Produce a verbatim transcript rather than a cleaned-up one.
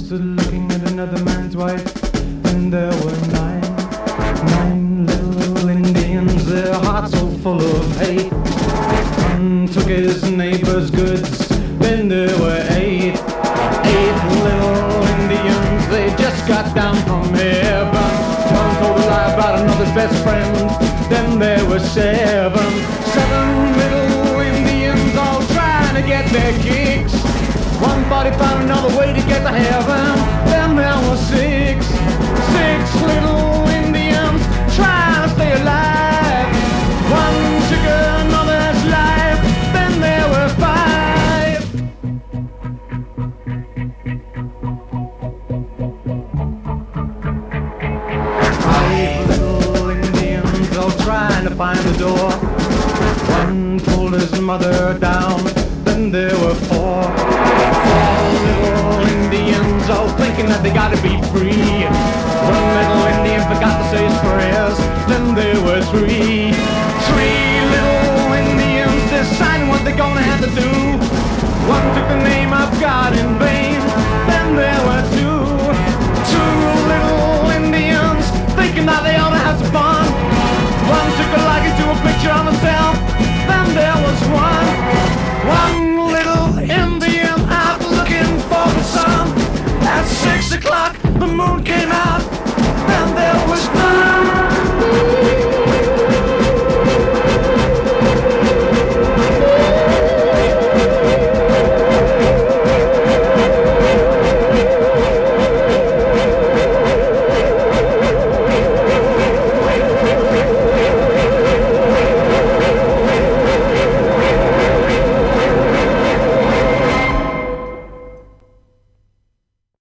stood looking at another man's wife. Then there were nine, nine little Indians, their hearts so full of hate. One took his neighbor's goods, then there were eight, eight little Indians, they just got down from heaven. One told a lie about another's best friend, then there were seven, seven little Indians all trying to get their kicks. One thought he found another way to get to heaven, then there were six, six little Indians trying to stay alive. One took another's life, then there were five. Five little Indians all trying to find the door. One pulled his mother down, then there were four. Four little Indians all thinking that they gotta be free. One little Indian forgot to say his prayers, then there were three. Three little Indians deciding what they're gonna have to do. One took the name of God in vain, then there were two. Two little Indians thinking that they ought to have some fun. One took a liking to a picture of himself, then there was one. One little Indian out looking for the sun. At six o'clock the moon came out.